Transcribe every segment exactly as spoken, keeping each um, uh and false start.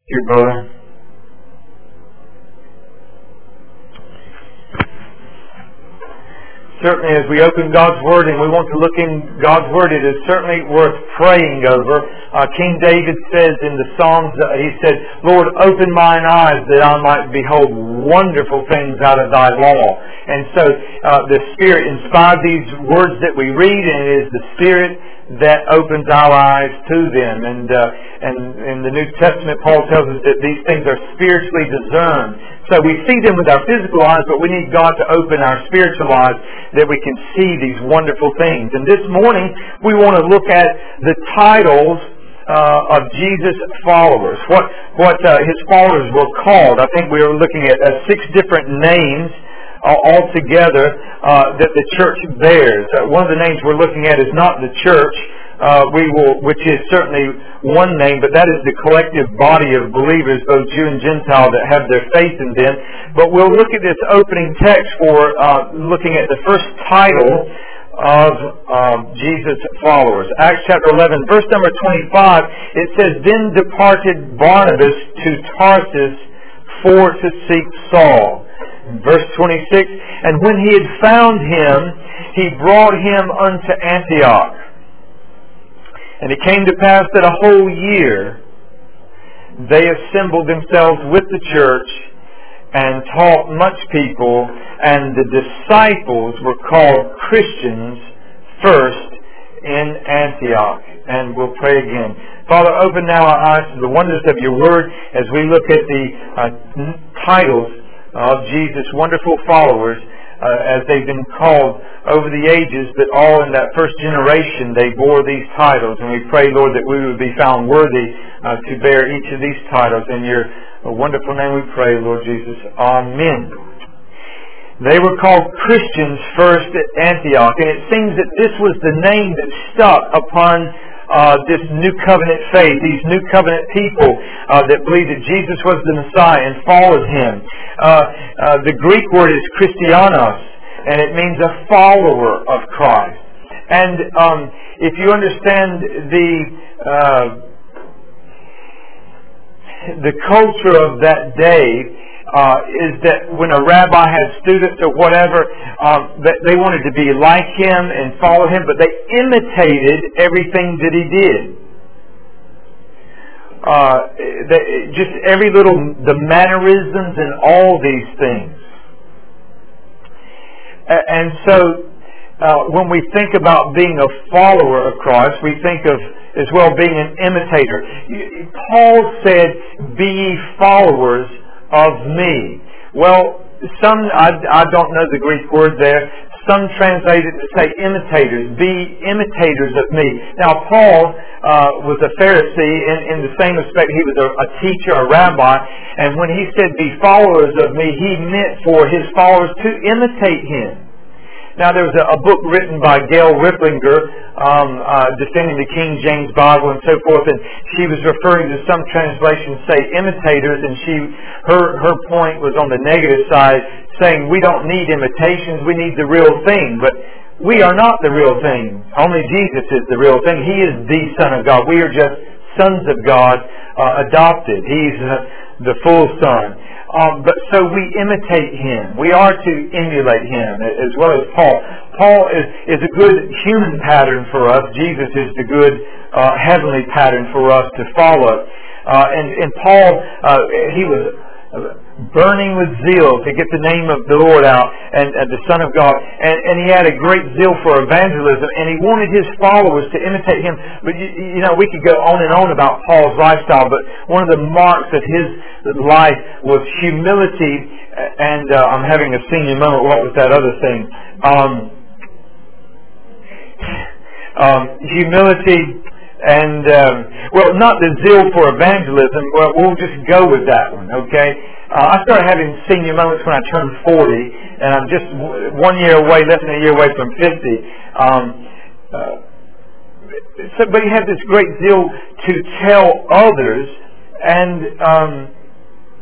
Dear brother, certainly as we open God's Word and we want to look in God's Word, it is certainly worth praying over. Uh, King David says in the Psalms, uh, he said, Lord, open mine eyes that I might behold wonderful things out of thy law. And so uh, the Spirit inspired these words that we read, and it is the Spirit that opens our eyes to them. And uh, and in the New Testament, Paul tells us that these things are spiritually discerned. So we see them with our physical eyes, but we need God to open our spiritual eyes that we can see these wonderful things. And this morning, we want to look at the titles uh, of Jesus' followers, what what uh, his followers were called. I think we were looking at uh, six different names uh, altogether uh, that the church bears. Uh, one of the names we're looking at is not the church. Uh, we will, which is certainly one name, but that is the collective body of believers, both Jew and Gentile, that have their faith in them. But we'll look at this opening text for uh, looking at the first title of uh, Jesus' followers. Acts chapter eleven, verse number twenty-five, it says, Then departed Barnabas to Tarsus for to seek Saul. Verse twenty-six, And when he had found him, he brought him unto Antioch. And it came to pass that a whole year they assembled themselves with the church and taught much people, and the disciples were called Christians first in Antioch. And we'll pray again. Father, open now our eyes to the wonders of your word as we look at the uh, titles of Jesus' wonderful followers uh, as they've been called over the ages, but all in that first generation they bore these titles. And we pray, Lord, that we would be found worthy uh, to bear each of these titles. In your wonderful name we pray, Lord Jesus. Amen. They were called Christians first at Antioch, and it seems that this was the name that stuck upon uh, this New Covenant faith, these New Covenant people uh, that believed that Jesus was the Messiah and followed Him. Uh, uh, the Greek word is Christianos, and it means a follower of Christ. And um, if you understand the uh, the culture of that day, uh, is that when a rabbi had students or whatever, um, that they wanted to be like him and follow him, but they imitated everything that he did. Uh, the, just every little, the mannerisms and all these things. And so, uh, when we think about being a follower of Christ, we think of as well being an imitator. Paul said, "Be ye followers of me." Well, some I, I don't know the Greek word there. Some translate it to say imitators. Be imitators of me. Now, Paul uh, was a Pharisee. In, in the same respect, he was a, a teacher, a rabbi. And when he said, "Be followers of me," he meant for his followers to imitate him. Now, there was a, a book written by Gail Ripplinger, um, uh, defending the King James Bible and so forth, and she was referring to some translations say imitators, and she her her point was on the negative side, saying we don't need imitations, we need the real thing. But we are not the real thing. Only Jesus is the real thing. He is the Son of God. We are just sons of God, uh, adopted. He's uh, the full Son. Um, but so we imitate Him. We are to emulate Him as well as Paul. Paul is, is a good human pattern for us. Jesus is the good uh, heavenly pattern for us to follow. Uh, and, and Paul, uh, he was burning with zeal to get the name of the Lord out and, and the Son of God. And, and he had a great zeal for evangelism, and he wanted his followers to imitate him. But, you, you know, we could go on and on about Paul's lifestyle, but one of the marks of his life was humility, and uh, I'm having a senior moment. What was that other thing? Um, um, humility and, um, well, not the zeal for evangelism. Well, we'll just go with that one, okay? Uh, I started having senior moments when I turned forty, and I'm just one year away, less than a year away from fifty. Um, uh, so, but he had this great zeal to tell others, and um,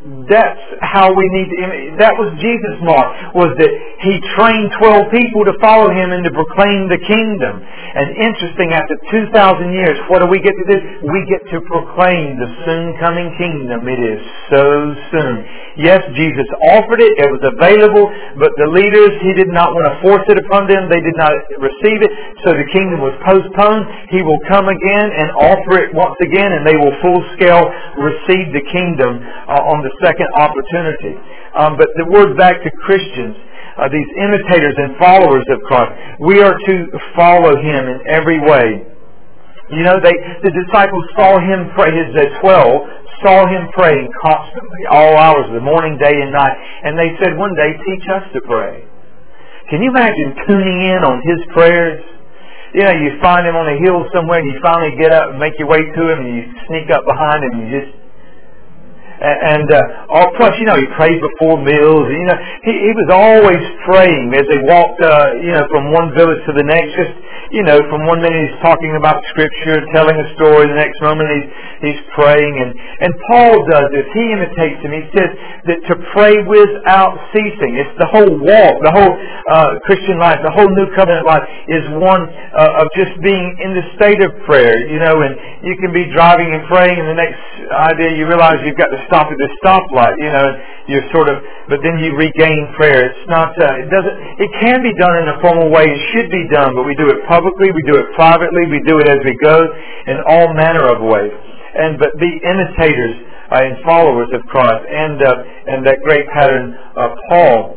that's how we need to, that was Jesus' mark, was that He trained twelve people to follow Him and to proclaim the kingdom. And interesting, after two thousand years, what do we get to do? We get to proclaim the soon coming kingdom. It is so soon. Yes, Jesus offered it, it was available, but the leaders, He did not want to force it upon them. They did not receive it, so the kingdom was postponed. He will come again and offer it once again, and they will full scale receive the kingdom uh, on the second opportunity. Um, but the word back to Christians, uh, these imitators and followers of Christ, we are to follow Him in every way. You know, they the disciples saw Him pray, His uh, twelve saw Him praying constantly, all hours of the morning, day and night, and they said one day, teach us to pray. Can you imagine tuning in on His prayers? You know, you find Him on a hill somewhere, and you finally get up and make your way to Him, and you sneak up behind Him, and you just And uh, all, plus, you know, He prayed before meals. You know, He, he was always praying as they walked, uh, you know, from one village to the next. Just, you know, from one minute He's talking about Scripture, telling a story. The next moment He's He's praying. And and Paul does this. He imitates Him. He says that to pray without ceasing. It's the whole walk, the whole uh, Christian life, the whole New Covenant life is one uh, of just being in the state of prayer. You know, and you can be driving and praying, and the next idea you realize you've got to stop at this stoplight, you know, you're sort of, but then you regain prayer. It's not, uh, it doesn't, it can be done in a formal way. It should be done, but we do it publicly, we do it privately, we do it as we go, in all manner of ways. And, but be imitators uh, and followers of Christ, and, uh, and that great pattern of Paul.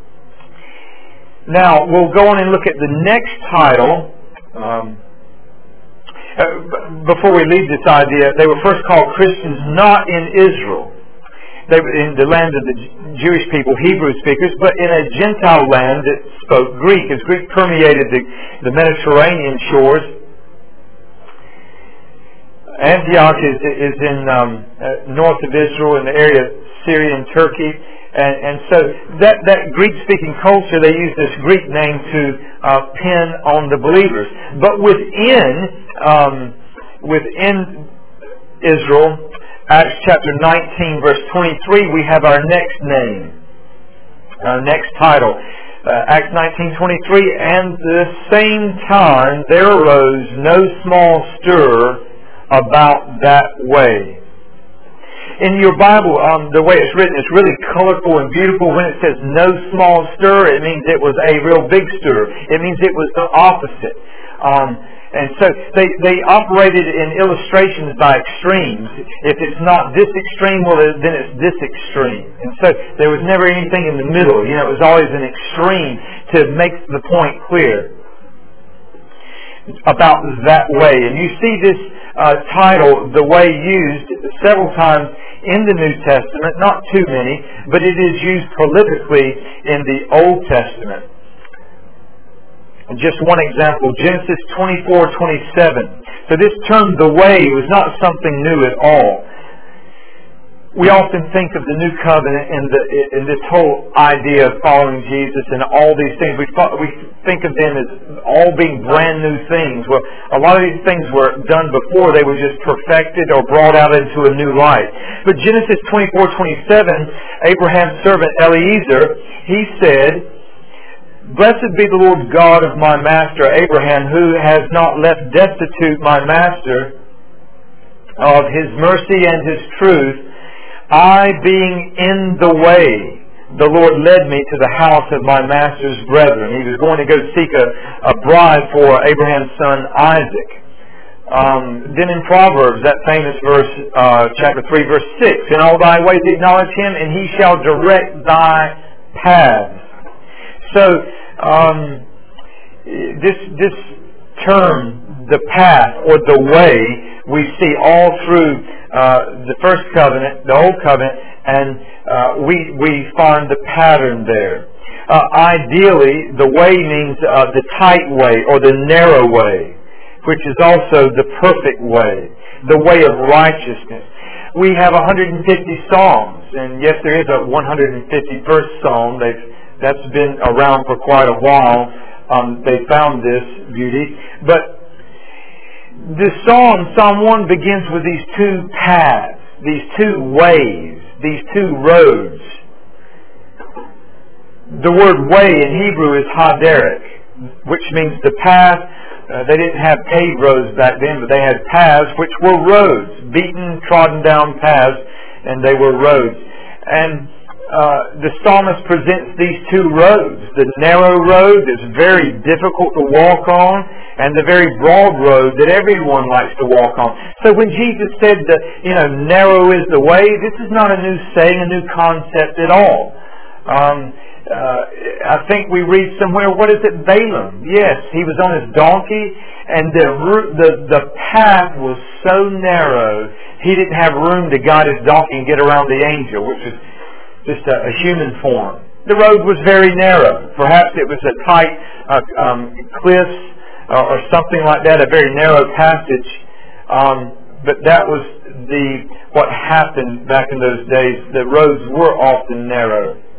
Now, we'll go on and look at the next title. Um, Uh, before we leave this idea, they were first called Christians not in Israel. They were in the land of the Jewish people, Hebrew speakers, but in a Gentile land that spoke Greek, as Greek permeated the, the Mediterranean shores. Antioch is, is in um, uh, north of Israel, in the area of Syria and Turkey. And, and so that, that Greek-speaking culture, they use this Greek name to uh, pin on the believers. But within um, within Israel, Acts chapter nineteen, verse twenty-three, we have our next name, our next title. Uh, Acts nineteen twenty-three, and at the same time there arose no small stir about that way. In your Bible, um, the way it's written, it's really colorful and beautiful. When it says no small stir, it means it was a real big stir. It means it was the opposite. Um, and so they, they operated in illustrations by extremes. If it's not this extreme, well, then it's this extreme. And so there was never anything in the middle. You know, it was always an extreme to make the point clear about that way. And you see this uh, title, the way, used several times in the New Testament, not too many, but it is used prolifically in the Old Testament. Just one example, Genesis twenty-four twenty-seven. So this term, the way, was not something new at all. We often think of the New Covenant and, the, and this whole idea of following Jesus and all these things. We, we think of them as all being brand new things. Well, a lot of these things were done before. They were just perfected or brought out into a new light. But Genesis twenty-four twenty-seven, Abraham's servant Eliezer, he said, "Blessed be the Lord God of my master Abraham, who has not left destitute my master of His mercy and His truth. I, being in the way, the Lord led me to the house of my master's brethren." He was going to go seek a, a bride for Abraham's son Isaac. Um, then in Proverbs, that famous verse, uh, chapter three, verse six, "In all thy ways acknowledge Him, and He shall direct thy paths." So, um, this this term, the path or the way, we see all through uh, the first covenant, the old covenant, and uh, we we find the pattern there. Uh, ideally, the way means uh, the tight way or the narrow way, which is also the perfect way, the way of righteousness. We have one hundred fifty psalms, and yes, there is a one hundred fifty-first psalm. They've, that's been around for quite a while. Um, they found this beauty. But the psalm, Psalm one, begins with these two paths, these two ways these two roads. The word way in Hebrew is haderech, which means the path. Uh, they didn't have paved roads back then, but they had paths which were roads, beaten, trodden down paths, and they were roads. And uh, the psalmist presents these two roads, the narrow road that's very difficult to walk on, and the very broad road that everyone likes to walk on. So when Jesus said that, you know, narrow is the way, this is not a new saying, a new concept at all. Um, Uh, I think we read somewhere, what is it, Balaam? Yes, he was on his donkey, and the, the the path was so narrow, he didn't have room to guide his donkey and get around the angel, which is just a, a human form. The road was very narrow. Perhaps it was a tight uh, um, cliffs uh, or something like that, a very narrow passage. Um, but that was the what happened back in those days. The roads were often narrow.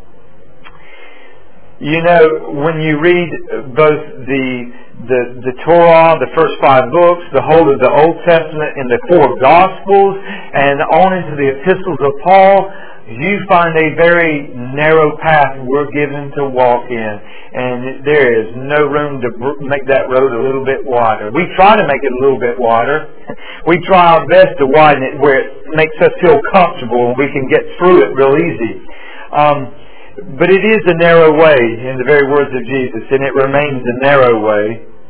You know, when you read both the, the the Torah, the first five books, the whole of the Old Testament, and the four Gospels, and on into the epistles of Paul, you find a very narrow path we're given to walk in. And there is no room to make that road a little bit wider. We try to make it a little bit wider. We try our best to widen it where it makes us feel comfortable and we can get through it real easy. Um, But it is a narrow way, in the very words of Jesus, and it remains a narrow way.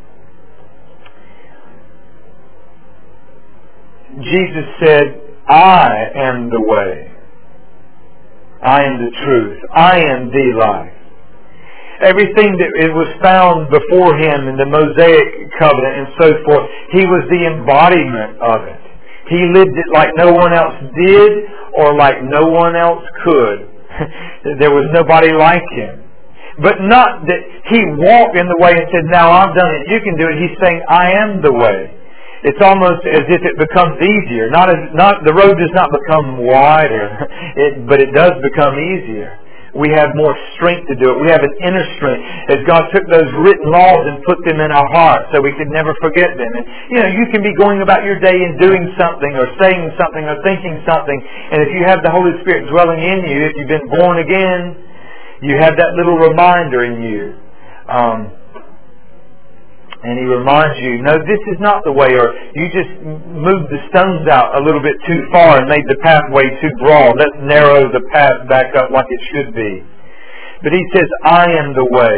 Jesus said, I am the way. I am the truth. I am the life. Everything that it was found before Him in the Mosaic covenant and so forth, He was the embodiment of it. He lived it like no one else did or like no one else could. There was nobody like Him. But not that He walked in the way and said, now I've done it, you can do it. He's saying, I am the way. It's almost as if it becomes easier. Not as, not the road does not become wider, it, but it does become easier. We have more strength to do it. We have an inner strength. As God took those written laws and put them in our hearts so we could never forget them. And, you know, you can be going about your day and doing something or saying something or thinking something. And if you have the Holy Spirit dwelling in you, if you've been born again, you have that little reminder in you. Um, and He reminds you, no, this is not the way, or you just moved the stones out a little bit too far and made the pathway too broad. Let's narrow the path back up like it should be. But He says, I am the way.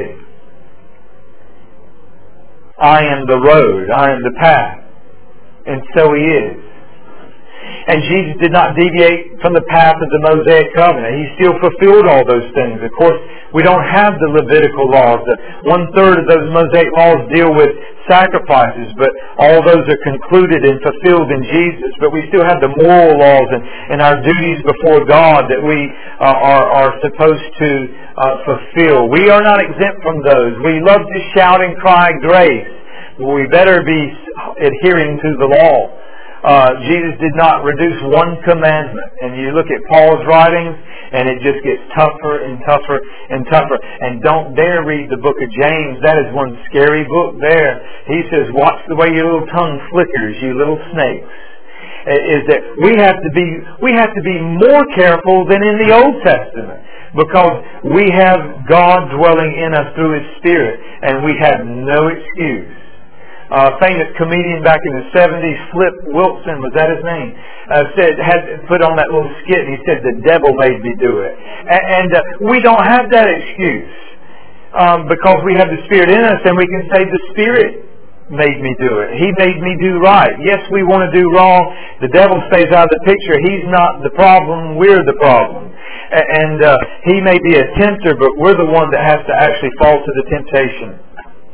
I am the road. I am the path. And so He is. And Jesus did not deviate from the path of the Mosaic covenant. He still fulfilled all those things. Of course, we don't have the Levitical laws. One third of those Mosaic laws deal with sacrifices, but all those are concluded and fulfilled in Jesus. But we still have the moral laws and, and our duties before God that we uh, are, are supposed to uh, fulfill. We are not exempt from those. We love to shout and cry grace. Well, we better be adhering to the law. Uh, Jesus did not reduce one commandment. And you look at Paul's writings, and it just gets tougher and tougher and tougher. And don't dare read the book of James. That is one scary book there. He says, watch the way your little tongue flickers, you little snakes. Is that we have to be we have to be more careful than in the Old Testament, because we have God dwelling in us through His Spirit, and we have no excuse. A uh, famous comedian back in the seventies, Flip Wilson, was that his name? Uh, said had put on that little skit. And he said, "The devil made me do it," and, and uh, we don't have that excuse um, because we have the Spirit in us, and we can say, "The Spirit made me do it. He made me do right." Yes, we want to do wrong. The devil stays out of the picture. He's not the problem. We're the problem, and uh, he may be a tempter, but we're the one that has to actually fall to the temptation.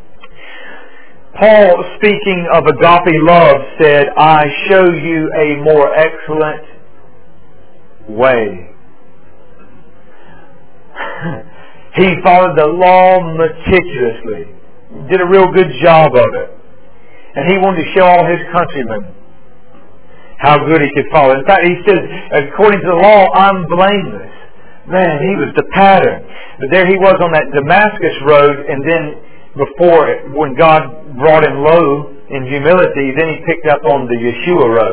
Paul, speaking of agape love, said, I show you a more excellent way. He followed the law meticulously. Did a real good job of it. And he wanted to show all his countrymen how good he could follow. In fact, he says, according to the law, I'm blameless. Man, he was the pattern. But there he was on that Damascus road, and then before it, when God brought him low in humility, then he picked up on the Yeshua road.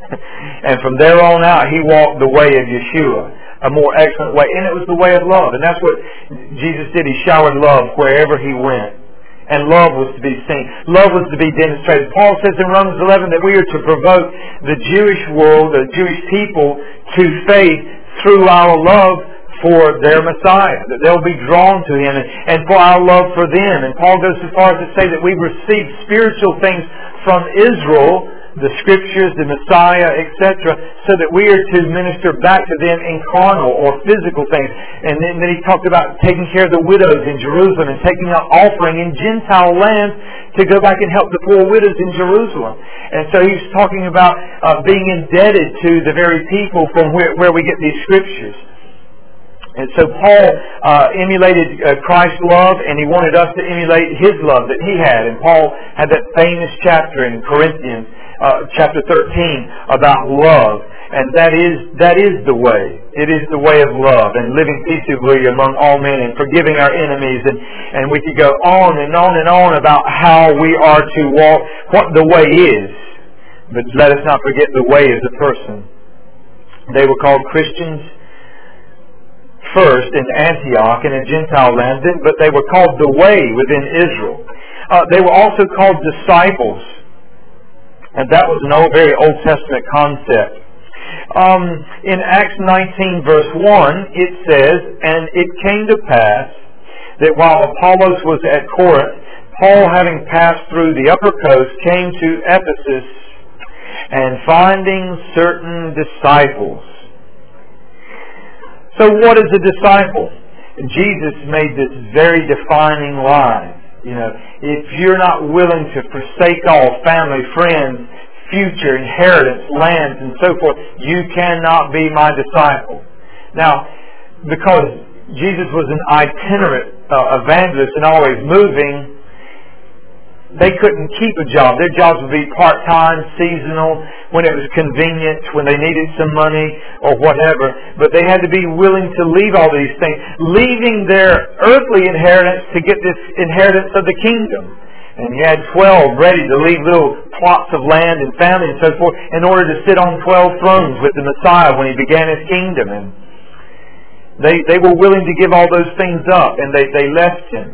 And from there on out, he walked the way of Yeshua, a more excellent way. And it was the way of love. And that's what Jesus did. He showered love wherever he went. And love was to be seen. Love was to be demonstrated. Paul says in Romans eleven that we are to provoke the Jewish world, the Jewish people, to faith through our love for their Messiah. That they'll be drawn to Him, and, and for our love for them. And Paul goes so far as to say that we've received spiritual things from Israel, the Scriptures, the Messiah, et cetera, so that we are to minister back to them in carnal or physical things. And then, then he talked about taking care of the widows in Jerusalem and taking up offering in Gentile lands to go back and help the poor widows in Jerusalem. And so he's talking about uh, being indebted to the very people from where, where we get these Scriptures. And so Paul uh, emulated uh, Christ's love, and he wanted us to emulate his love that he had. And Paul had that famous chapter in Corinthians, uh, chapter thirteen, about love. And that is that is the way. It is the way of love, and living peaceably among all men, and forgiving our enemies. And, and we could go on and on and on about how we are to walk, what the way is. But let us not forget the way is a person. They were called Christians first in Antioch in a Gentile land, but they were called the way within Israel. Uh, they were also called disciples, and that was an old, very Old Testament concept. Um, in Acts nineteen verse one, it says, "And it came to pass that while Apollos was at Corinth, Paul, having passed through the upper coast, came to Ephesus, and finding certain disciples." So what is a disciple? Jesus made this very defining line. You know, if you're not willing to forsake all, family, friends, future, inheritance, lands, and so forth, you cannot be my disciple. Now, because Jesus was an itinerant uh, evangelist and always moving, they couldn't keep a job. Their jobs would be part-time, seasonal, when it was convenient, when they needed some money or whatever. But they had to be willing to leave all these things, leaving their earthly inheritance to get this inheritance of the kingdom. And he had twelve ready to leave little plots of land and family and so forth in order to sit on twelve thrones with the Messiah when he began his kingdom. And they they were willing to give all those things up, and they, they left him.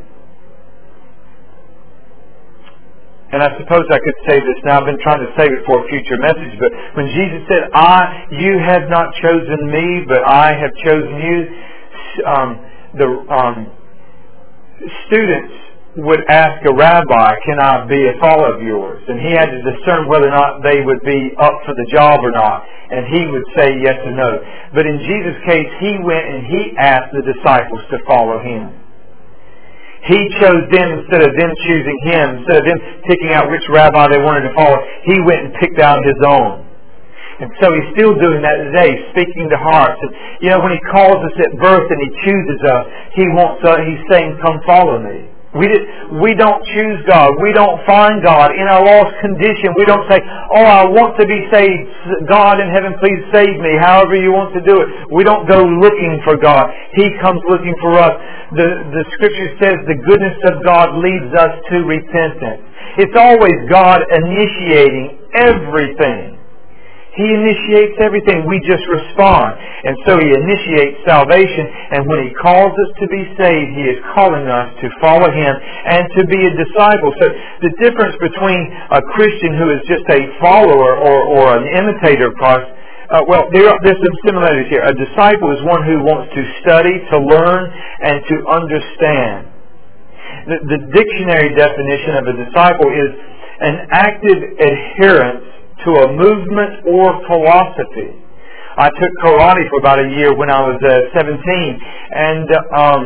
And I suppose I could say this now. I've been trying to save it for a future message. But when Jesus said, I, you have not chosen me, but I have chosen you, um, the um, students would ask a rabbi, can I be a follower of yours? And he had to discern whether or not they would be up for the job or not. And he would say yes or no. But in Jesus' case, he went and he asked the disciples to follow him. He chose them instead of them choosing him, instead of them picking out which rabbi they wanted to follow. He went and picked out his own. And so he's still doing that today, speaking to hearts. And you know, when he calls us at birth and he chooses us, he wants us, he's saying, come follow me. We, did, we don't choose God. We don't find God in our lost condition. We don't say, oh, I want to be saved. God in heaven, please save me, however you want to do it. We don't go looking for God. He comes looking for us. The, the Scripture says the goodness of God leads us to repentance. It's always God initiating everything. He initiates everything. We just respond. And so He initiates salvation. And when He calls us to be saved, He is calling us to follow Him and to be a disciple. So the difference between a Christian who is just a follower or, or an imitator of Christ, uh, well, there are, there's some similarities here. A disciple is one who wants to study, to learn, and to understand. The, the dictionary definition of a disciple is an active adherence to a movement or philosophy. I took karate for about a year when I was uh, seventeen, and um,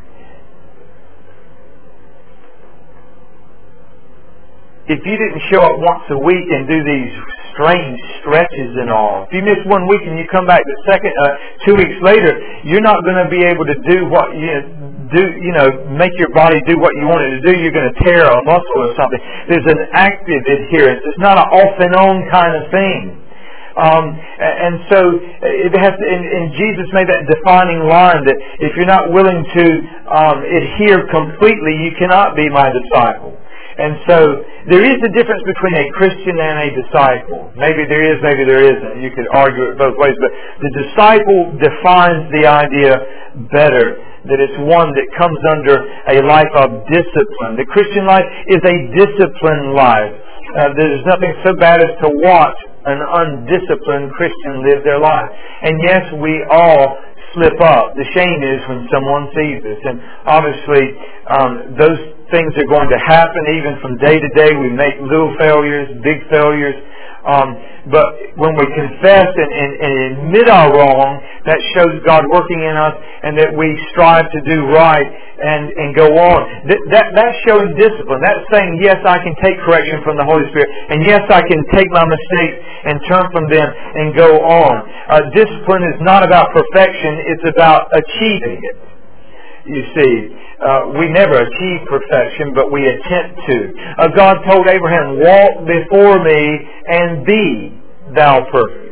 if you didn't show up once a week and do these strange stretches and all, if you miss one week and you come back the second, uh, two weeks later, you're not going to be able to do what you do, you know, make your body do what you want it to do. You're going to tear a muscle or something. There's an active adherence. It's not an off and on kind of thing. Um, and so it has to, and, and Jesus made that defining line that if you're not willing to um, adhere completely, you cannot be my disciple. And so there is a difference between a Christian and a disciple. Maybe there is, maybe there isn't. You could argue it both ways. But the disciple defines the idea better, that it's one that comes under a life of discipline. The Christian life is a disciplined life. Uh, there's nothing so bad as to watch an undisciplined Christian live their life. And yes, we all slip up. The shame is when someone sees us. And obviously, um, those things are going to happen even from day to day. We make little failures, big failures. Um, but when we confess and, and, and admit our wrong, that shows God working in us, and that we strive to do right and, and go on. That, that, that's showing discipline. That's saying, yes, I can take correction from the Holy Spirit, and yes, I can take my mistakes and turn from them and go on. Uh, discipline is not about perfection, it's about achieving it. You see, uh, we never achieve perfection, but we attempt to. Uh, God told Abraham, walk before me and be thou perfect.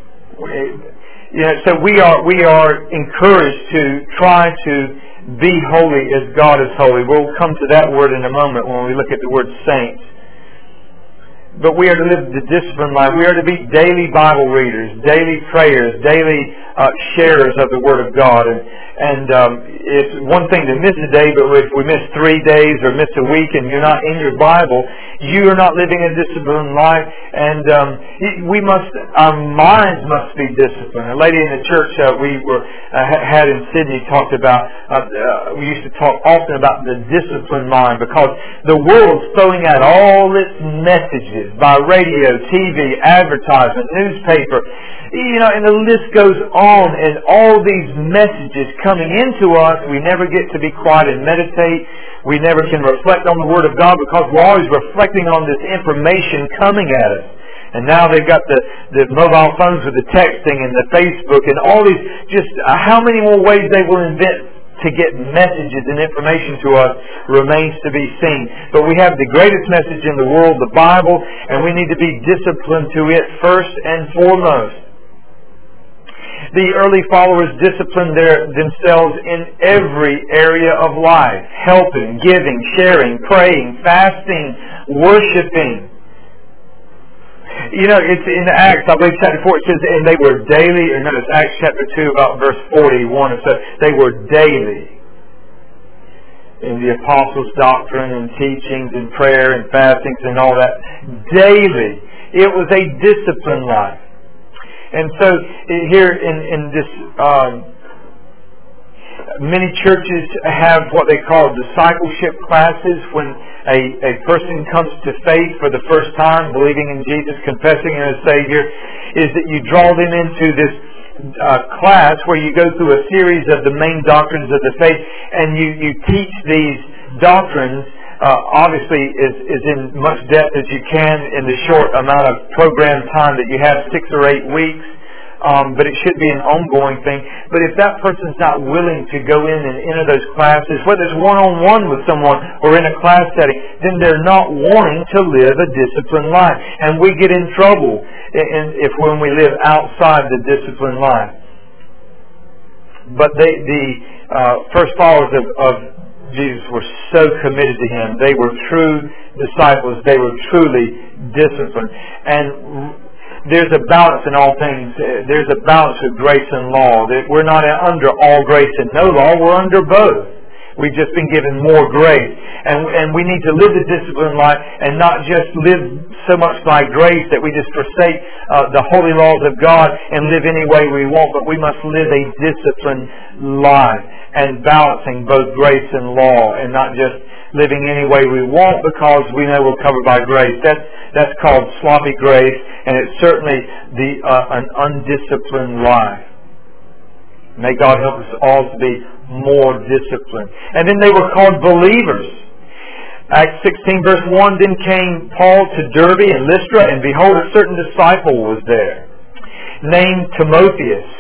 You know, so we are we are encouraged to try to be holy as God is holy. We'll come to that word in a moment when we look at the word saints. But we are to live the disciplined life. We are to be daily Bible readers, daily prayers, daily uh, sharers of the Word of God. And, and um, it's one thing to miss a day, but if we miss three days or miss a week and you're not in your Bible, you are not living a disciplined life. And um, we must, our minds must be disciplined. A lady in the church uh, we were uh, had in Sydney talked about, uh, uh, we used to talk often about the disciplined mind, because the world's throwing out all its messages by radio, T V, advertisement, newspaper, you know, and the list goes on, and all these messages coming into us, we never get to be quiet and meditate. We never can reflect on the Word of God, because we're always reflecting on this information coming at us. And now they've got the, the mobile phones with the texting and the Facebook and all these, just uh, how many more ways they will invent to get messages and information to us remains to be seen. But we have the greatest message in the world, the Bible, and we need to be disciplined to it first and foremost. The early followers disciplined their, themselves in every area of life. Helping, giving, sharing, praying, fasting, worshiping. You know, it's in Acts, I believe chapter four, it says, and they were daily, or no, it's Acts chapter two, about verse forty-one, it says, they were daily in the apostles' doctrine and teachings and prayer and fastings and all that. Daily. It was a disciplined life. And so, here in, in this, um, many churches have what they call discipleship classes, when a, a person comes to faith for the first time, believing in Jesus, confessing Him as Savior, is that you draw them into this uh, class where you go through a series of the main doctrines of the faith, and you, you teach these doctrines, uh, obviously is, is in much depth as you can in the short amount of program time that you have, six or eight weeks. Um, but it should be an ongoing thing. But if that person's not willing to go in and enter those classes, whether it's one-on-one with someone or in a class setting, then they're not wanting to live a disciplined life. And we get in trouble in, if when we live outside the disciplined life. But they, the uh, first followers of, of Jesus were so committed to Him. They were true disciples. They were truly disciplined. And there's a balance in all things. There's a balance with grace and law. We're not under all grace and no law. We're under both. We've just been given more grace. And, and we need to live the disciplined life and not just live so much by grace that we just forsake uh, the holy laws of God and live any way we want, but we must live a disciplined life and balancing both grace and law, and not just living any way we want because we know we're covered by grace. That's, that's called sloppy grace, and it's certainly the uh, an undisciplined life. May God help us all to be more disciplined. And then they were called believers. Acts sixteen verse one, then came Paul to Derbe and Lystra, and behold, a certain disciple was there, named Timotheus,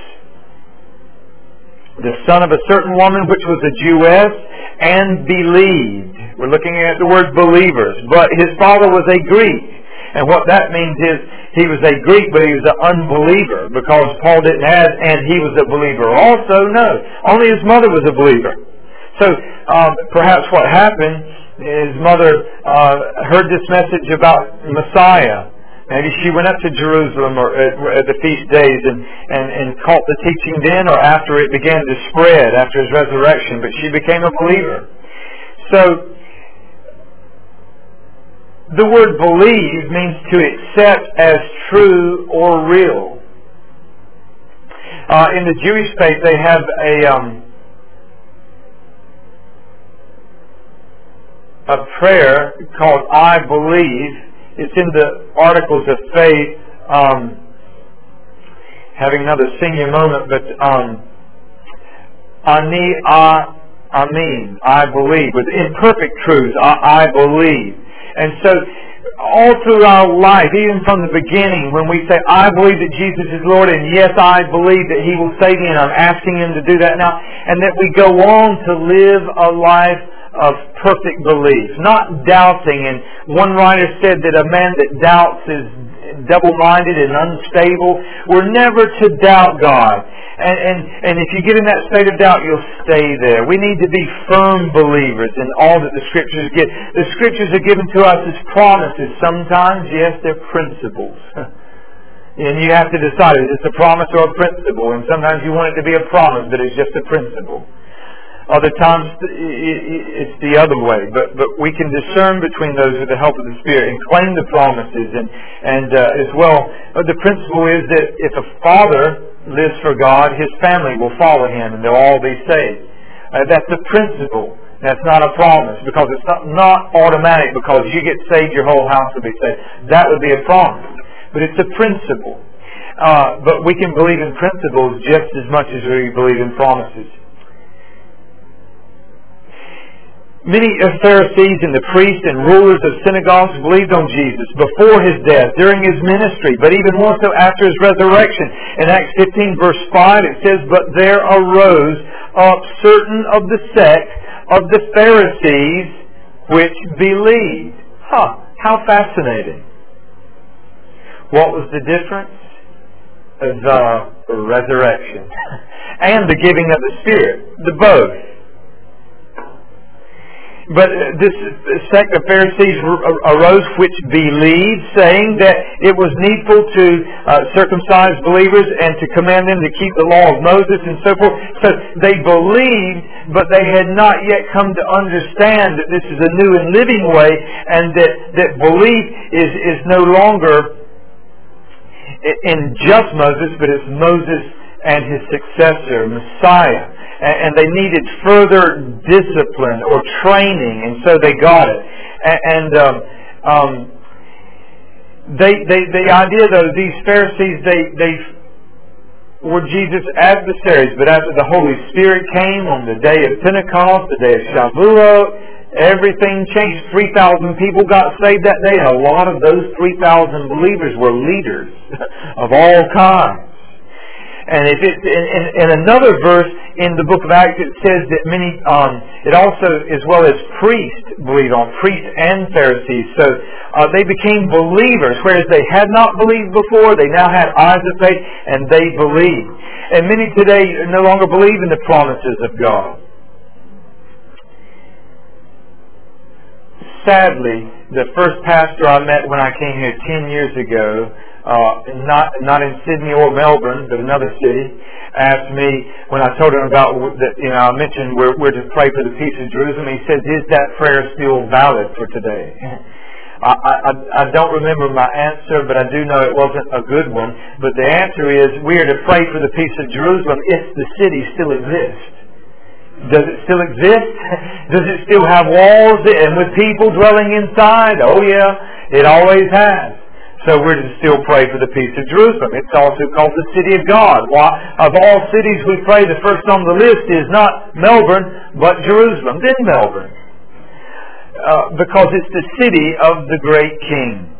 the son of a certain woman which was a Jewess, and believed. We're looking at the word believers. But his father was a Greek. And what that means is he was a Greek, but he was an unbeliever, because Paul didn't have, and he was a believer also. No, only his mother was a believer. So um, perhaps what happened, his mother uh, heard this message about Messiah. Maybe she went up to Jerusalem or at, at the feast days and, and, and caught the teaching then or after it began to spread after his resurrection, but she became a believer. So, the word believe means to accept as true or real. Uh, in the Jewish faith, they have a um, a prayer called "I Believe." It's in the Articles of Faith. Um, having another senior moment, but um, Ani a Amin, I believe, with imperfect truths. I, I believe. And so, all through our life, even from the beginning, when we say, I believe that Jesus is Lord, and yes, I believe that He will save me, and I'm asking Him to do that now, and that we go on to live a life of perfect belief, not doubting. And one writer said that a man that doubts is double-minded and unstable. We're never to doubt God. And, and, and if you get in that state of doubt, you'll stay there. We need to be firm believers in all that the Scriptures give. The Scriptures are given to us as promises. Sometimes, yes, they're principles. And you have to decide, is this a promise or a principle? And sometimes you want it to be a promise, but it's just a principle. Other times it's the other way, but but we can discern between those with the help of the Spirit and claim the promises. And and uh, as well, the principle is that if a father lives for God, his family will follow him, and they'll all be saved. Uh, that's a principle. That's not a promise, because it's not, not automatic. Because you get saved, your whole house will be saved. That would be a promise, but it's a principle. Uh, but we can believe in principles just as much as we believe in promises. Many Pharisees and the priests and rulers of synagogues believed on Jesus before His death, during His ministry, but even more so after His resurrection. In Acts fifteen verse five it says, But there arose up certain of the sect of the Pharisees which believed. Huh, how fascinating. What was the difference? The resurrection. And the giving of the Spirit. The both. But this sect of Pharisees arose which believed, saying that it was needful to uh, circumcise believers and to command them to keep the law of Moses and so forth. So they believed, but they had not yet come to understand that this is a new and living way, and that, that belief is, is no longer in just Moses, but it's Moses and his successor, Messiah. And they needed further discipline or training, and so they got it. And um, um, they, they, the idea, though, these Pharisees, they, they were Jesus' adversaries, but after the Holy Spirit came on the day of Pentecost, the day of Shavuot, everything changed. three thousand people got saved that day, and a lot of those three thousand believers were leaders of all kinds. And if it, in, in, in another verse in the book of Acts, it says that many, um, it also, as well as priests, believed on, priests and Pharisees. So uh, they became believers, whereas they had not believed before. They now had eyes of faith, and they believed. And many today no longer believe in the promises of God. Sadly, the first pastor I met when I came here ten years ago, Uh, not not in Sydney or Melbourne, but another city, asked me when I told him about that. You know, I mentioned we're we're to pray for the peace of Jerusalem. He says, "Is that prayer still valid for today?" I, I I don't remember my answer, but I do know it wasn't a good one. But the answer is, we are to pray for the peace of Jerusalem if the city still exists. Does it still exist? Does it still have walls and with people dwelling inside? Oh yeah, it always has. So we're to still pray for the peace of Jerusalem. It's also called the city of God. Why? Of all cities we pray, the first on the list is not Melbourne, but Jerusalem, then Melbourne. Uh, because it's the city of the great King.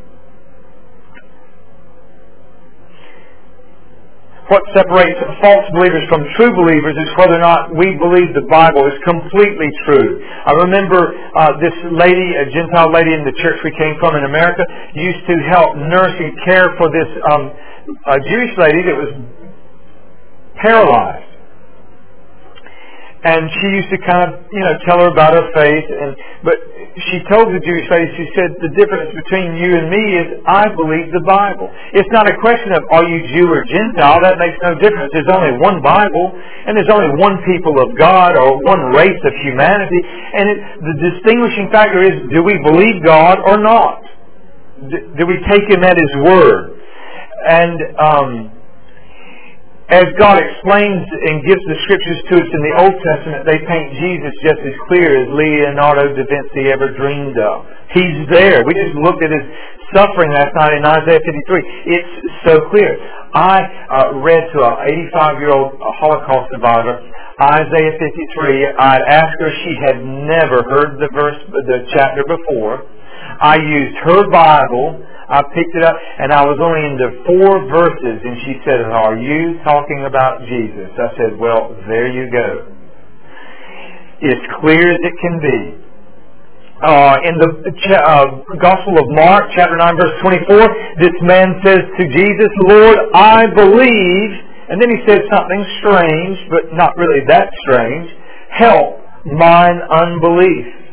What separates false believers from true believers is whether or not we believe the Bible is completely true. I remember uh, this lady, a Gentile lady in the church we came from in America, used to help nurse and care for this um, a Jewish lady that was paralyzed. And she used to kind of, you know, tell her about her faith. And but she told the Jewish lady, she said, the difference between you and me is I believe the Bible. It's not a question of are you Jew or Gentile. That makes no difference. There's only one Bible, and there's only one people of God, or one race of humanity. And it, the distinguishing factor is, do we believe God or not? Do, do we take Him at His word? And um as God explains and gives the Scriptures to us in the Old Testament, they paint Jesus just as clear as Leonardo da Vinci ever dreamed of. He's there. We just looked at His suffering last night in Isaiah fifty-three. It's so clear. I uh, read to an eighty-five-year-old Holocaust survivor, Isaiah fifty-three. I'd asked her, she had never heard the verse, the chapter before. I used her Bible. I picked it up, and I was only into four verses, and she said, are you talking about Jesus? I said, well, there you go. It's clear as it can be. Uh, in the uh, Gospel of Mark, chapter nine, verse twenty-four, this man says to Jesus, Lord, I believe, and then he says something strange, but not really that strange, help mine unbelief.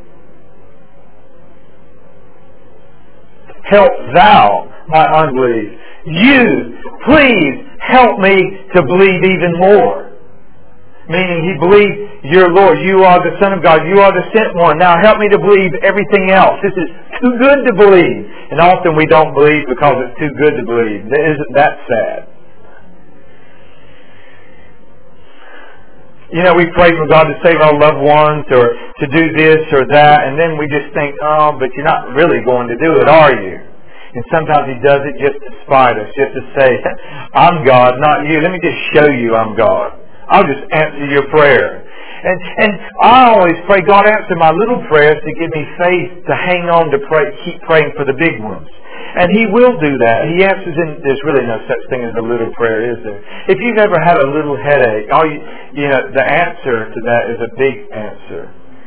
Help thou my unbelief. You, please help me to believe even more. Meaning he believed, you're Lord, you are the Son of God, you are the sent one. Now help me to believe everything else. This is too good to believe. And often we don't believe because it's too good to believe. Isn't that sad? You know, we pray for God to save our loved ones or to do this or that, and then we just think, oh, but you're not really going to do it, are you? And sometimes He does it just to spite us, just to say, I'm God, not you. Let me just show you I'm God. I'll just answer your prayer. And and I always pray, God, answer my little prayers to give me faith to hang on to pray, keep praying for the big ones. And He will do that. He answers in, there's really no such thing as a little prayer, is there? If you've ever had a little headache, all you, you know, the answer to that is a big answer.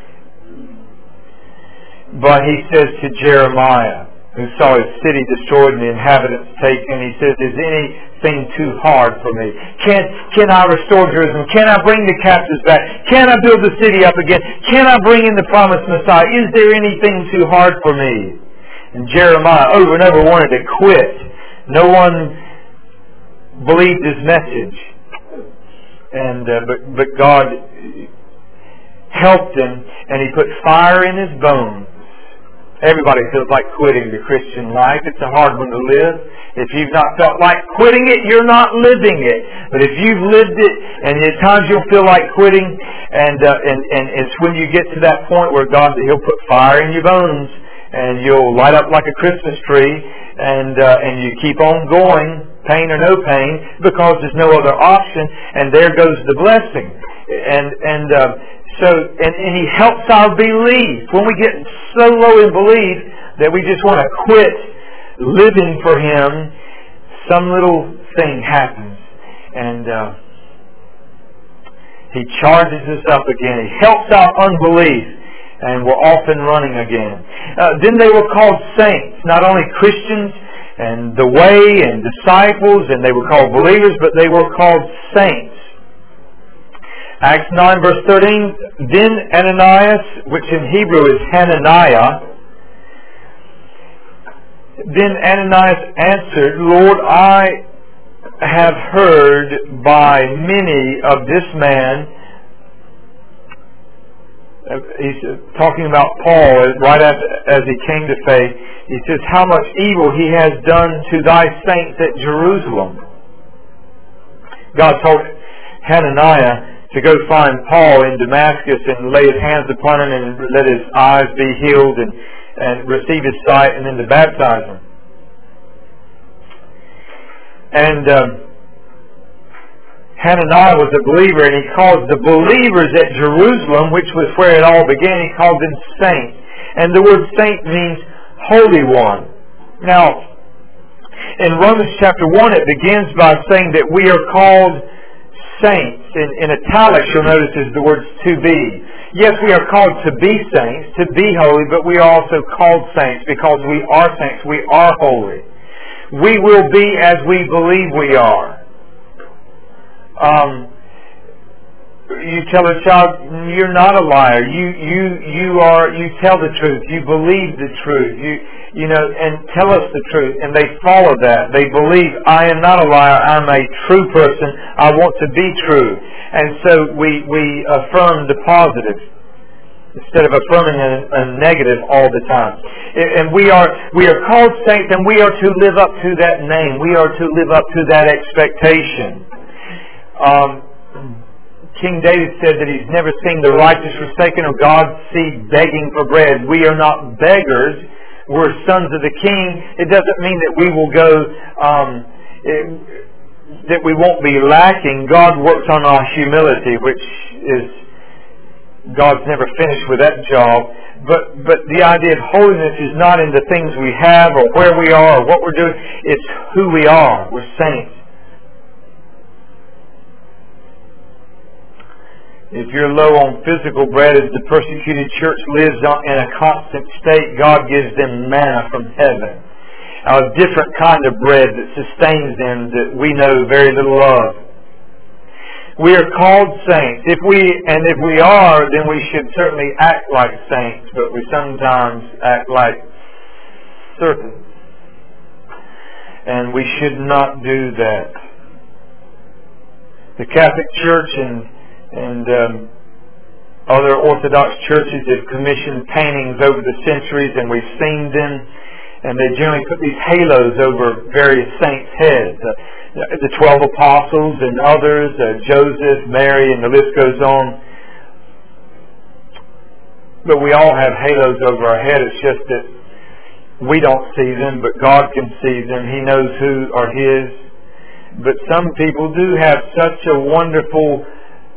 But He says to Jeremiah, who saw his city destroyed and the inhabitants taken, He says, is anything too hard for me? Can, can I restore Jerusalem? Can I bring the captives back? Can I build the city up again? Can I bring in the promised Messiah? Is there anything too hard for me? And Jeremiah over and over wanted to quit. No one believed his message. And uh, but but God helped him, and He put fire in his bones. Everybody feels like quitting the Christian life. It's a hard one to live. If you've not felt like quitting it, you're not living it. But if you've lived it, and at times you'll feel like quitting, and uh, and and it's when you get to that point where God, He'll put fire in your bones, and you'll light up like a Christmas tree, and uh, and you keep on going, pain or no pain, because there's no other option, and there goes the blessing. And and uh, so and, and He helps our belief. When we get so low in belief that we just want to quit living for Him, some little thing happens, and uh, He charges us up again. He helps our unbelief. And we're off and running again. Uh, then they were called saints, not only Christians and the way and disciples, and they were called believers, but they were called saints. Acts nine verse thirteen, then Ananias, which in Hebrew is Hananiah, then Ananias answered, Lord, I have heard by many of this man. He's talking about Paul right after, as he came to faith. He says, how much evil he has done to thy saints at Jerusalem. God told Hananiah to go find Paul in Damascus and lay his hands upon him and let his eyes be healed and, and receive his sight, and then to baptize him. And um, Hananiah was a believer, and he called the believers at Jerusalem, which was where it all began, he called them saints. And the word saint means holy one. Now, in Romans chapter one, it begins by saying that we are called saints. In, in italics, you'll notice is the words to be. Yes, we are called to be saints, to be holy, but we are also called saints because we are saints. We are holy. We will be as we believe we are. Um, you tell a child, you're not a liar. You you you are you tell the truth. You believe the truth. You you know, and tell us the truth. And they follow that. They believe, I am not a liar. I'm a true person. I want to be true. And so we we affirm the positive instead of affirming a, a negative all the time. And we are we are called saints, and we are to live up to that name. We are to live up to that expectation. Um, King David said that he's never seen the righteous forsaken or God's seed begging for bread. We are not beggars. We're sons of the King. It doesn't mean that we will go, um, it, that we won't be lacking. God works on our humility, which is, God's never finished with that job. But, but the idea of holiness is not in the things we have or where we are or what we're doing. It's who we are. We're saints. If you're low on physical bread, as the persecuted church lives in a constant state, God gives them manna from heaven. A different kind of bread that sustains them that we know very little of. We are called saints. If we and if we are, then we should certainly act like saints, but we sometimes act like serpents. And we should not do that. The Catholic Church and And um, other Orthodox churches have commissioned paintings over the centuries, and we've seen them. And they generally put these halos over various saints' heads. Uh, the twelve apostles and others, uh, Joseph, Mary, and the list goes on. But we all have halos over our head. It's just that we don't see them, but God can see them. He knows who are His. But some people do have such a wonderful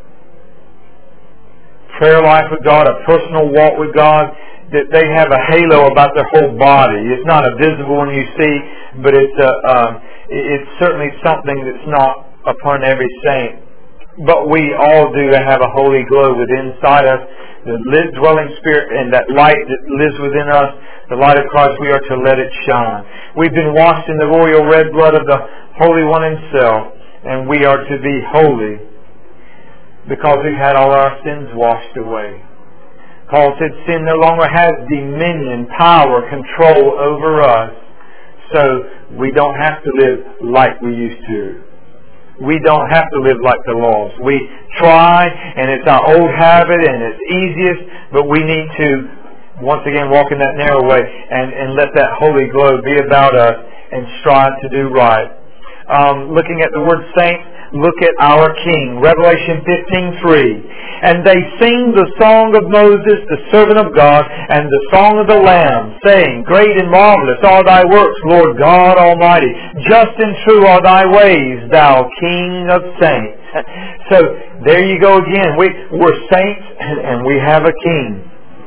prayer life with God, a personal walk with God, that they have a halo about their whole body. It's not a visible one you see, but it's a, um, it's certainly something that's not upon every saint. But we all do have a holy glow within inside us, the dwelling Spirit, and that light that lives within us, the light of Christ. We are to let it shine. We've been washed in the royal red blood of the Holy One Himself, and we are to be holy, because we've had all our sins washed away. Paul said sin no longer has dominion, power, control over us. So we don't have to live like we used to. We don't have to live like the lost. We try, and it's our old habit, and it's easiest, but we need to, once again, walk in that narrow way and, and let that holy glow be about us and strive to do right. Um, looking at the word saints, look at our King. Revelation fifteen three. And they sing the song of Moses, the servant of God, and the song of the Lamb, saying, Great and marvelous are thy works, Lord God Almighty. Just and true are thy ways, thou King of saints. So, there you go again. We, we're saints, and we have a King.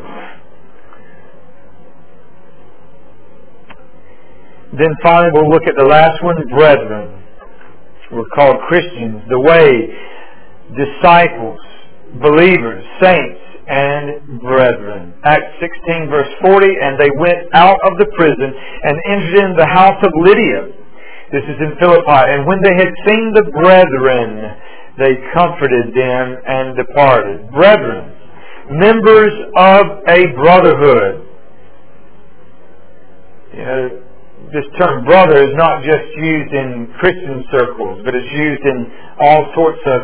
Then finally we'll look at the last one, brethren. We're called Christians, the way, disciples, believers, saints, and brethren. Acts sixteen verse forty, and they went out of the prison and entered into the house of Lydia. This is in Philippi. And when they had seen the brethren, they comforted them and departed. Brethren, members of a brotherhood. You know, this term brother is not just used in Christian circles, but it's used in all sorts of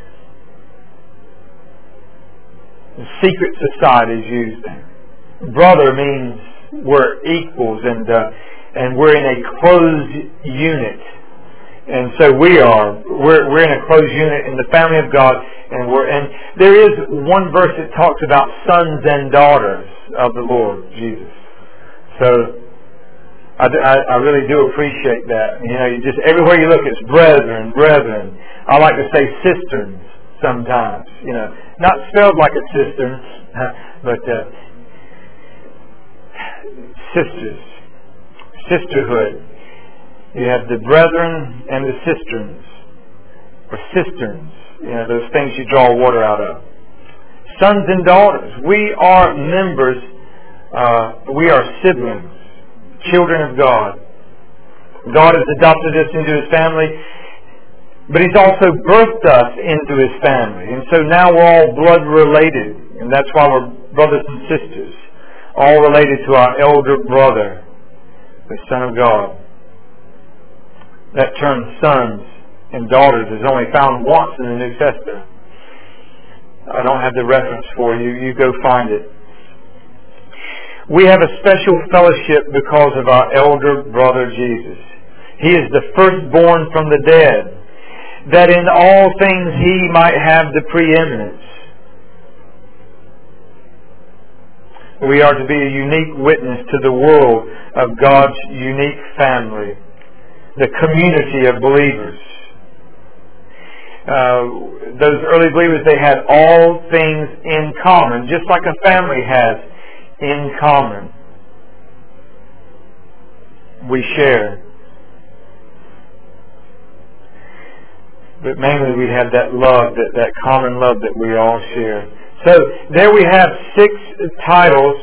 secret societies use them. Brother means we're equals, and uh, and we're in a closed unit. And so we are. We're we're in a closed unit in the family of God, and we're and there is one verse that talks about sons and daughters of the Lord Jesus. So I, I, I really do appreciate that. You know, you just everywhere you look, it's brethren, brethren. I like to say cisterns sometimes. You know, not spelled like a cistern, but uh, sisters, sisterhood. You have the brethren and the cisterns, or cisterns. You know, those things you draw water out of. Sons and daughters. We are members. Uh, we are siblings. Children of God. God has adopted us into His family. But He's also birthed us into His family. And so now we're all blood related. And that's why we're brothers and sisters. All related to our elder brother, the Son of God. That term sons and daughters is only found once in the New Testament. I don't have the reference for you. You go find it. We have a special fellowship because of our elder brother Jesus. He is the firstborn from the dead, that in all things He might have the preeminence. We are to be a unique witness to the world of God's unique family, the community of believers. Uh, those early believers, they had all things in common, just like a family has in common. We share. But mainly we have that love, that, that common love that we all share. So there we have six titles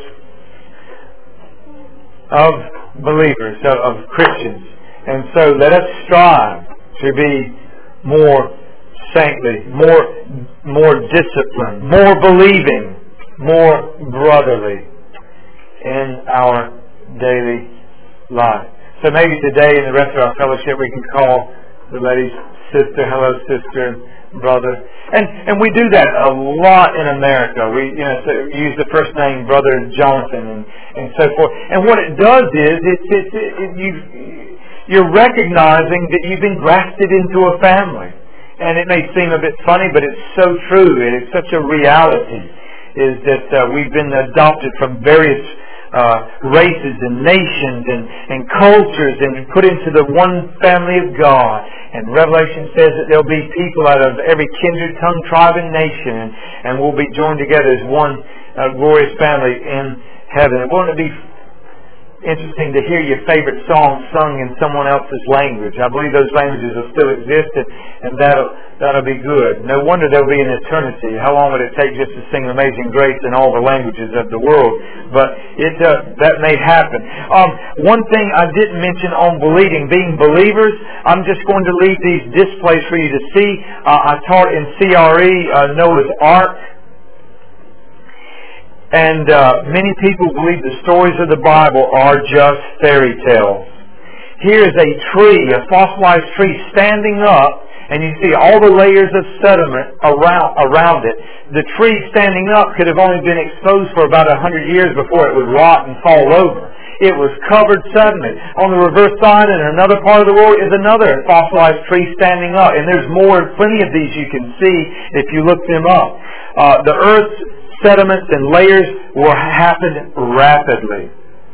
of believers, of, of Christians. And so let us strive to be more saintly, more, more disciplined, more believing, more brotherly in our daily life. So maybe today in the rest of our fellowship we can call the ladies sister, hello sister, brother. And and we do that a lot in America. We you know so use the first name brother Jonathan and, and so forth. And what it does is it's it's it, it, you you're recognizing that you've been grafted into a family. And it may seem a bit funny, but it's so true. It is such a reality. Is that uh, we've been adopted from various uh, races and nations and, and cultures and put into the one family of God. And Revelation says that there'll be people out of every kindred, tongue, tribe, and nation, and, and we'll be joined together as one uh, glorious family in heaven. And won't it be interesting to hear your favorite song sung in someone else's language? I believe those languages will still exist, and, and that'll that'll be good. No wonder there'll be an eternity. How long would it take just to sing Amazing Grace in all the languages of the world? But it uh, that may happen. Um, one thing I didn't mention on believing, being believers, I'm just going to leave these displays for you to see. Uh, I taught in C R E, uh, Noah's Ark. And uh, many people believe the stories of the Bible are just fairy tales. Here is a tree, a fossilized tree standing up, and you see all the layers of sediment around, around it. The tree standing up could have only been exposed for about a hundred years before it would rot and fall over. It was covered suddenly. On the reverse side, in another part of the world, is another fossilized tree standing up. And there's more, plenty of these you can see if you look them up. Uh, the Earth's sediments and layers will happen rapidly.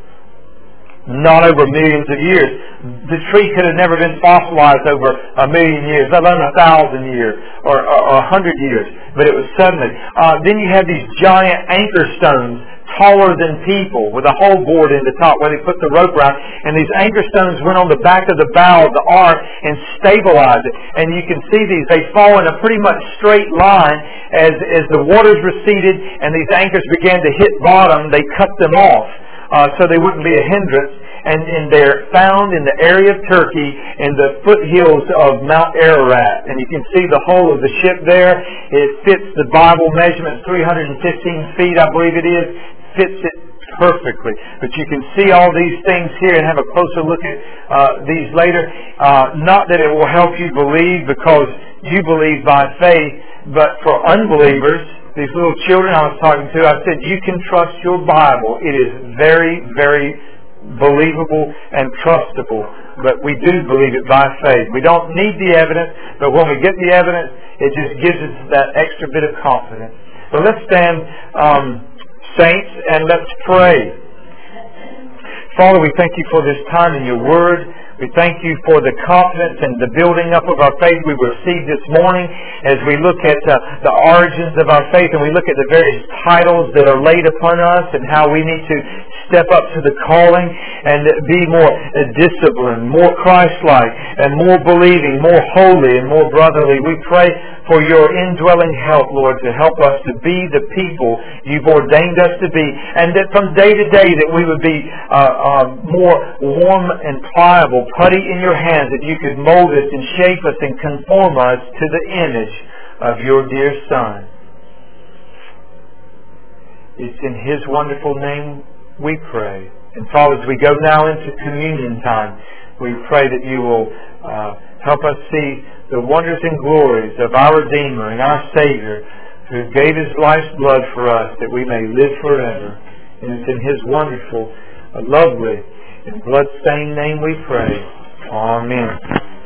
Not over millions of years. The tree could have never been fossilized over a million years, let alone a thousand years or, or, or a hundred years. But it was suddenly. Uh, then you have these giant anchor stones, taller than people, with a hole bored in the top where they put the rope around. And these anchor stones went on the back of the bow of the ark and stabilized it. And you can see these. They fall in a pretty much straight line. As, as the waters receded and these anchors began to hit bottom, they cut them off uh, so they wouldn't be a hindrance. And, and they're found in the area of Turkey in the foothills of Mount Ararat. And you can see the hull of the ship there. It fits the Bible measurement, three hundred fifteen feet, I believe it is. Fits it perfectly. But you can see all these things here and have a closer look at uh, these later. Uh, not that it will help you believe because you believe by faith, but for unbelievers, these little children I was talking to, I said, you can trust your Bible. It is very, very believable and trustable. But we do believe it by faith. We don't need the evidence, but when we get the evidence, it just gives us that extra bit of confidence. So let's stand, um, saints, and let's pray. Father, we thank you for this time in your word. We thank you for the confidence and the building up of our faith we received this morning as we look at uh, the origins of our faith and we look at the various titles that are laid upon us and how we need to step up to the calling and be more uh, disciplined, more Christ-like, and more believing, more holy, and more brotherly. We pray for your indwelling help, Lord, to help us to be the people you've ordained us to be, and that from day to day that we would be uh, uh, more warm and pliable, putty in your hands, that you could mold us and shape us and conform us to the image of your dear Son. It's in His wonderful name we pray. And Father, as we go now into communion time, we pray that you will uh, help us see the wonders and glories of our Redeemer and our Savior, who gave His life's blood for us, that we may live forever. And it's in His wonderful, uh, lovely, and blood-stained name we pray. Amen.